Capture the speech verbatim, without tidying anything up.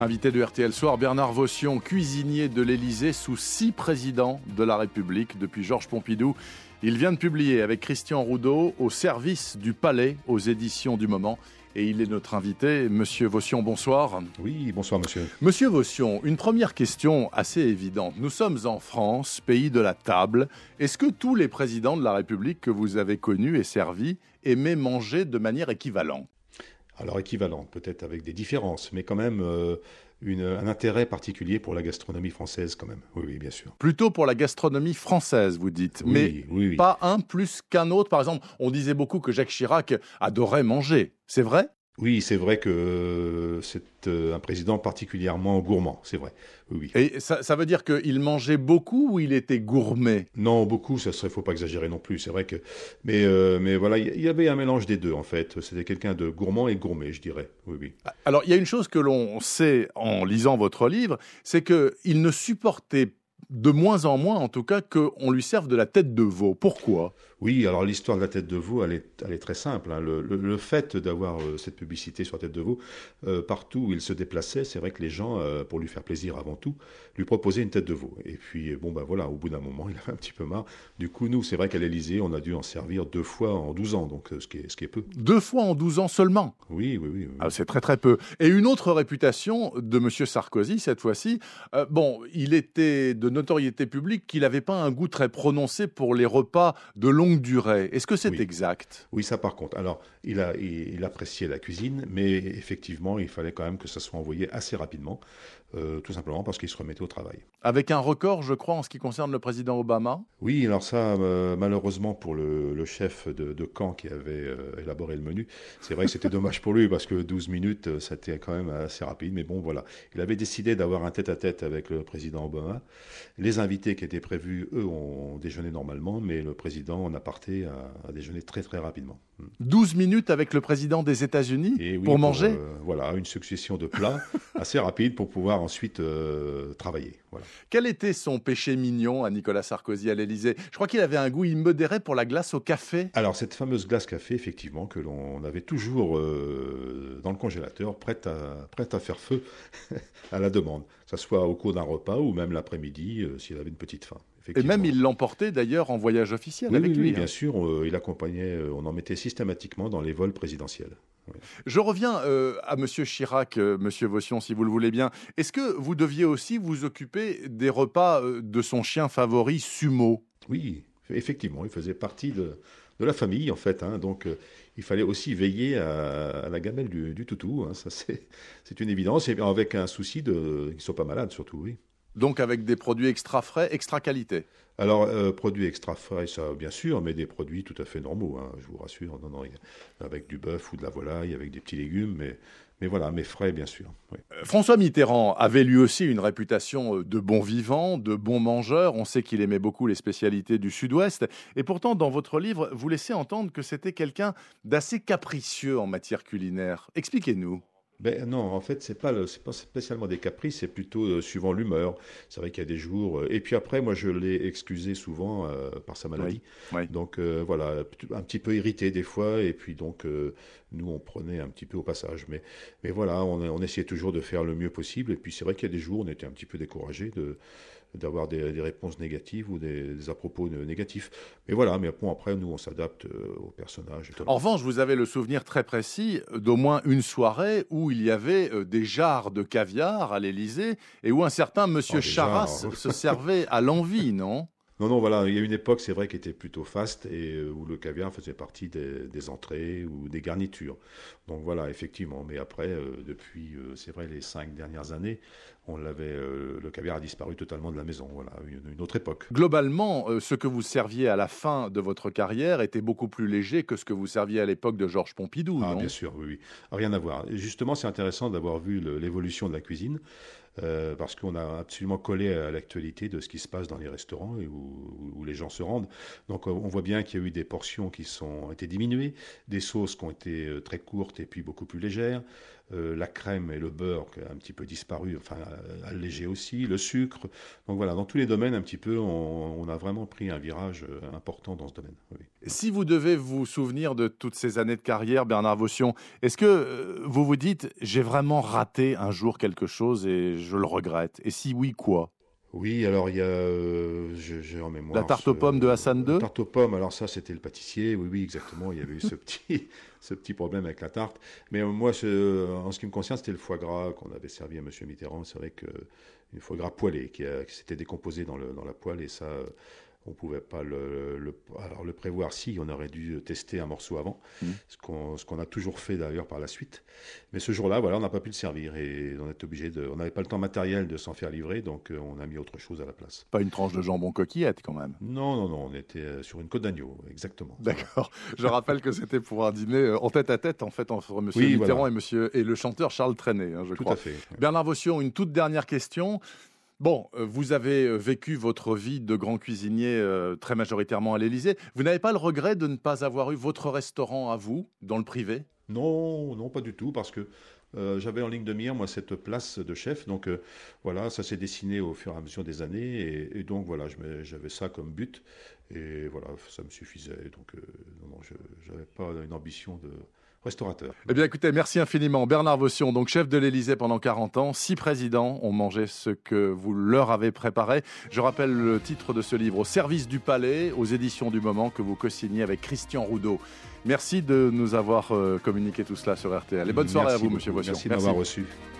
Invité de R T L Soir, Bernard Vaution, cuisinier de l'Élysée sous six présidents de la République depuis Georges Pompidou. Il vient de publier avec Christian Roudeau Au service du palais aux éditions du Moment. Et il est notre invité. Monsieur Vaution, bonsoir. Oui, bonsoir monsieur. Monsieur Vaution, une première question assez évidente. Nous sommes en France, pays de la table. Est-ce que tous les présidents de la République que vous avez connus et servis aimaient manger de manière équivalente ? Alors équivalente, peut-être avec des différences, mais quand même euh, une, un intérêt particulier pour la gastronomie française quand même. Oui, oui, bien sûr. Plutôt pour la gastronomie française, vous dites, oui, mais oui, oui. Pas un plus qu'un autre. Par exemple, on disait beaucoup que Jacques Chirac adorait manger. C'est vrai ? Oui, c'est vrai que euh, c'est euh, un président particulièrement gourmand, c'est vrai. Oui, oui. Et ça, ça veut dire qu'il mangeait beaucoup ou il était gourmet ? Non, beaucoup, ça serait, faut pas exagérer non plus. C'est vrai que, mais, euh, mais voilà, il y, y avait un mélange des deux en fait. C'était quelqu'un de gourmand et gourmet, je dirais. Oui, oui. Alors, il y a une chose que l'on sait en lisant votre livre, c'est qu'il ne supportait de moins en moins, en tout cas, qu'on lui serve de la tête de veau. Pourquoi ? Oui, alors l'histoire de la tête de veau, elle est, elle est très simple. Hein. Le, le, le fait d'avoir euh, cette publicité sur la tête de veau, euh, partout où il se déplaçait, c'est vrai que les gens, euh, pour lui faire plaisir avant tout, lui proposaient une tête de veau. Et puis, bon, ben voilà, au bout d'un moment, il avait un petit peu marre. Du coup, nous, c'est vrai qu'à l'Élysée, on a dû en servir deux fois en douze ans, donc ce qui est, ce qui est peu. Deux fois en douze ans seulement ? Oui, oui, oui. oui. Ah, c'est très très peu. Et une autre réputation de M. Sarkozy, cette fois-ci, euh, bon, il était de notoriété publique qu'il n'avait pas un goût très prononcé pour les repas de longue durée. Est-ce que c'est oui. exact ? Oui, ça par contre. Alors, il, a, il, il appréciait la cuisine, mais effectivement, il fallait quand même que ça soit envoyé assez rapidement, euh, tout simplement parce qu'il se remettait au travail. Avec un record, je crois, en ce qui concerne le président Obama ? Oui, alors ça, euh, malheureusement pour le, le chef de, de camp qui avait euh, élaboré le menu, c'est vrai que c'était dommage pour lui parce que douze minutes, c'était quand même assez rapide. Mais bon, voilà. Il avait décidé d'avoir un tête-à-tête avec le président Obama. Les invités qui étaient prévus, eux, ont déjeuné normalement, mais le président en aparté a, a déjeuné très très rapidement. douze minutes avec le président des États-Unis Et oui, pour manger pour, euh, Voilà, une succession de plats assez rapide pour pouvoir ensuite euh, travailler. Voilà. Quel était son péché mignon à Nicolas Sarkozy à l'Élysée ? Je crois qu'il avait un goût immodéré pour la glace au café. Alors, cette fameuse glace café, effectivement, que l'on avait toujours euh, dans le congélateur, prête à, prête à faire feu à la demande, que ce soit au cours d'un repas ou même l'après-midi, euh, s'il avait une petite faim. Et même il l'emportait d'ailleurs en voyage officiel oui, avec oui, lui. Oui, hein. bien sûr, euh, il accompagnait, euh, on en mettait systématiquement dans les vols présidentiels. Oui. Je reviens euh, à M. Chirac, euh, M. Vaution, si vous le voulez bien. Est-ce que vous deviez aussi vous occuper des repas euh, de son chien favori, Sumo ? Oui, effectivement, il faisait partie de, de la famille, en fait. Hein, donc, euh, il fallait aussi veiller à, à la gamelle du, du toutou. Hein, ça, c'est, c'est une évidence, et avec un souci de, qu'ils ne soient pas malades, surtout, oui. Donc avec des produits extra frais, extra qualité. Alors, euh, produits extra frais, ça, bien sûr, mais des produits tout à fait normaux, hein, je vous rassure. Non, non, avec du bœuf ou de la volaille, avec des petits légumes, mais, mais voilà, mais frais, bien sûr. Oui. Euh, François Mitterrand avait lui aussi une réputation de bon vivant, de bon mangeur. On sait qu'il aimait beaucoup les spécialités du Sud-Ouest. Et pourtant, dans votre livre, vous laissez entendre que c'était quelqu'un d'assez capricieux en matière culinaire. Expliquez-nous. Ben non, en fait, c'est pas le, c'est pas spécialement des caprices, c'est plutôt euh, suivant l'humeur. C'est vrai qu'il y a des jours. Euh, et puis après, moi, je l'ai excusé souvent euh, par sa maladie. Oui, oui. Donc euh, voilà, un petit peu irrité des fois. Et puis donc, euh, nous, on prenait un petit peu au passage. Mais, mais voilà, on, on essayait toujours de faire le mieux possible. Et puis c'est vrai qu'il y a des jours où on était un petit peu découragé de d'avoir des, des réponses négatives ou des, des à-propos négatifs. Mais voilà, mais bon, après, nous, on s'adapte euh, aux personnages. En revanche, vous avez le souvenir très précis d'au moins une soirée où il y avait euh, des jarres de caviar à l'Élysée et où un certain Monsieur Oh, Charras se servait à l'envi, non ? Non, non, voilà, il y a une époque, c'est vrai, qui était plutôt faste et euh, où le caviar faisait partie des, des entrées ou des garnitures. Donc voilà, effectivement. Mais après, euh, depuis, euh, c'est vrai, les cinq dernières années, on l'avait, euh, le caviar a disparu totalement de la maison. Voilà, une, une autre époque. Globalement, euh, ce que vous serviez à la fin de votre carrière était beaucoup plus léger que ce que vous serviez à l'époque de Georges Pompidou, Ah, non ? bien sûr, oui, oui. Rien à voir. Et justement, c'est intéressant d'avoir vu le, l'évolution de la cuisine. Euh, parce qu'on a absolument collé à l'actualité de ce qui se passe dans les restaurants et où, où les gens se rendent. Donc on voit bien qu'il y a eu des portions qui sont, ont été diminuées, des sauces qui ont été très courtes et puis beaucoup plus légères. euh, la crème et le beurre qui a un petit peu disparu, enfin allégé aussi, le sucre. Donc voilà, dans tous les domaines un petit peu, on, on a vraiment pris un virage important dans ce domaine. Oui. Si vous devez vous souvenir de toutes ces années de carrière, Bernard Vaution, est-ce que euh, vous vous dites « j'ai vraiment raté un jour quelque chose et je le regrette ». Et si oui, quoi ? Oui, alors il y a, euh, j'ai en mémoire... La tarte aux pommes de Hassan deux ? La tarte aux pommes, alors ça c'était le pâtissier, oui, oui, exactement, il y avait eu ce petit, ce petit problème avec la tarte. Mais euh, moi, je, en ce qui me concerne, c'était le foie gras qu'on avait servi à M. Mitterrand. C'est vrai qu'une foie gras poêlé qui, a, qui s'était décomposé dans, le, dans la poêle et ça... on ne pouvait pas le, le, alors le prévoir. Si, on aurait dû tester un morceau avant, mmh. ce qu'on ce qu'on a toujours fait d'ailleurs par la suite. Mais ce jour-là, voilà, on n'a pas pu le servir et on est obligé de, on n'avait pas le temps matériel de s'en faire livrer, donc on a mis autre chose à la place. Pas une tranche de jambon coquillette quand même. Non, non, non, on était sur une côte d'agneau, exactement. D'accord. Je rappelle que c'était pour un dîner en tête à tête en fait entre M. Oui, Mitterrand voilà. et, monsieur, et le chanteur Charles Trenet, hein, je Tout crois. à fait. Oui. Bernard Vaution, une toute dernière question. Bon, vous avez vécu votre vie de grand cuisinier euh, très majoritairement à l'Élysée. Vous n'avez pas le regret de ne pas avoir eu votre restaurant à vous, dans le privé ? Non, non, pas du tout, parce que euh, j'avais en ligne de mire, moi, cette place de chef. Donc, euh, voilà, ça s'est dessiné au fur et à mesure des années. Et, et donc, voilà, j'avais ça comme but. Et voilà, ça me suffisait. Donc, euh, non, je n'avais pas une ambition de... restaurateur. Eh bien, écoutez, merci infiniment. Bernard Vaution, donc chef de l'Élysée pendant quarante ans. Six présidents ont mangé ce que vous leur avez préparé. Je rappelle le titre de ce livre, Au service du palais, aux éditions du Moment, que vous co-signez avec Christian Roudot. Merci de nous avoir communiqué tout cela sur R T L. Et bonne soirée merci à vous, monsieur Vaution. Merci de m'avoir reçu.